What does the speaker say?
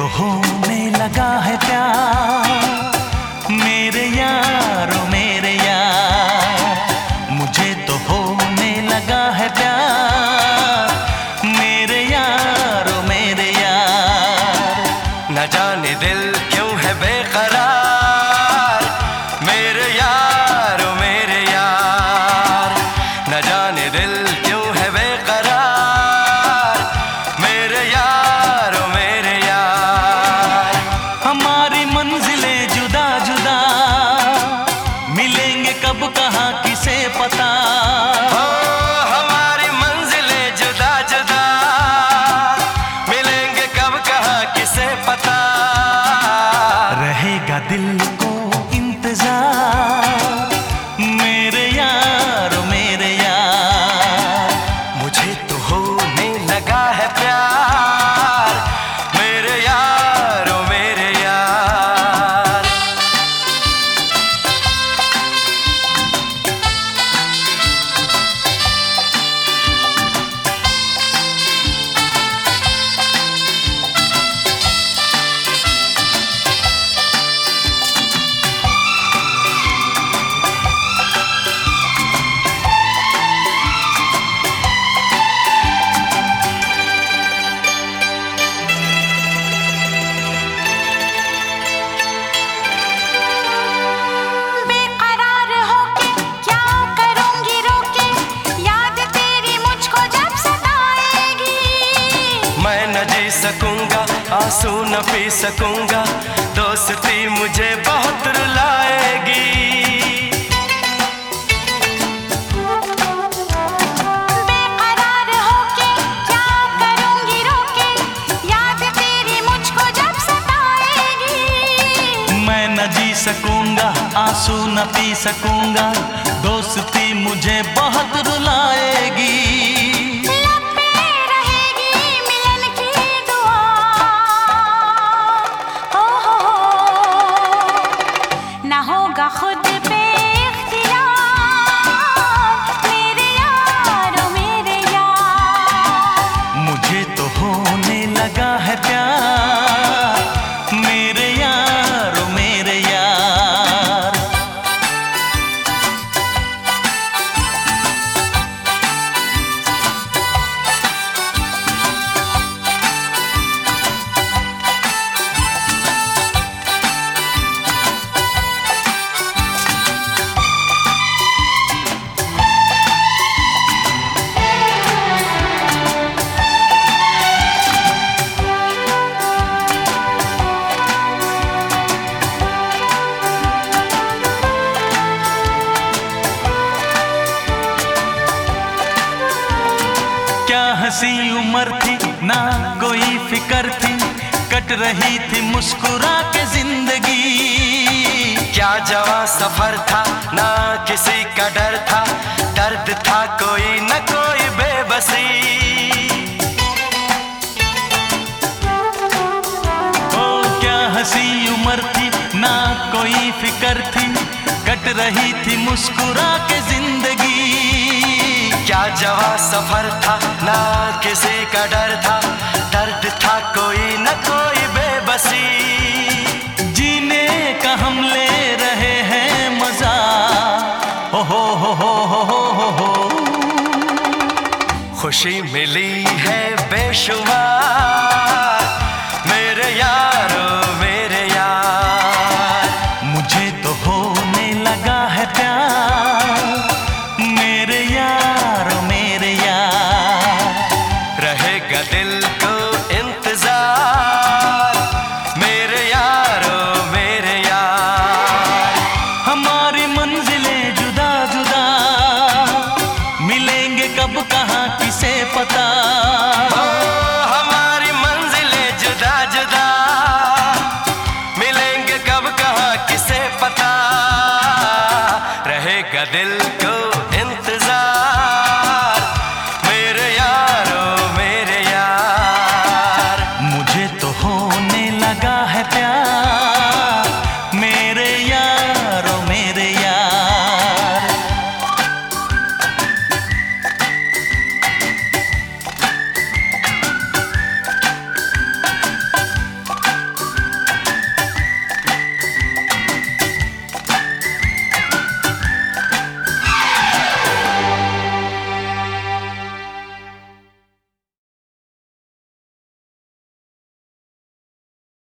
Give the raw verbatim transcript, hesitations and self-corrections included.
तो होने लगा है प्यार मेरे यारो मेरे यार, मुझे तो होने लगा है प्यार मेरे यारो मेरे यार। न जाने दिल क्यों है बेकरार मेरे यारो मेरे यार, न जाने दिल क्यों है बेकरार मेरे यारो मेरे यार। हमारी मंजिलें जुदा जुदा, मिलेंगे कब कहाँ किसे पता। ओ, हमारी मंजिलें जुदा जुदा, मिलेंगे कब कहाँ किसे पता। रहेगा दिल को इंतजार मेरे यारो मेरे यार, मुझे तो होने लगा है प्यार मेरे यारो मेरे यार। मैं न जी सकूंगा आंसू न पी सकूंगा, दोस्ती मुझे बहुत रुलाएगी। बेकरार होके क्या करूंगी रोके, याद तेरी मुझको जब सताएगी। मैं न जी सकूंगा आंसू न पी सकूंगा, दोस्ती मुझे बहुत रुलाएगी। खुद पे इख्तियार मेरे यारो मेरे यार, मुझे तो होने लगा है प्यार मेरे यारो मेरे यार। क्या हंसी उम्र थी ना कोई फिक्र थी, कट रही थी मुस्कुरा के जिंदगी। क्या जवां सफर था ना किसी का डर था, दर्द था कोई न कोई बेबसी। ओ क्या हंसी उम्र थी ना कोई फिक्र थी, कट रही थी मुस्कुरा के जिंदगी। क्या जवां सफर था ना किसी का डर था, दर्द था कोई न कोई बेबसी। जीने का हम ले रहे हैं मजा, हो हो हो हो हो हो हो। खुशी मिली है बेशुमार मेरे यारो मेरे यार, मुझे तो होने लगा है प्यार मेरे यारो मेरे यार। रहेगा दिल को इंतजार मेरे यारो मेरे यार। हमारी मंजिलें जुदा जुदा, मिलेंगे कब कहाँ किसे पता। ओ, हमारी मंजिलें जुदा जुदा, मिलेंगे कब कहाँ किसे पता। रहेगा दिल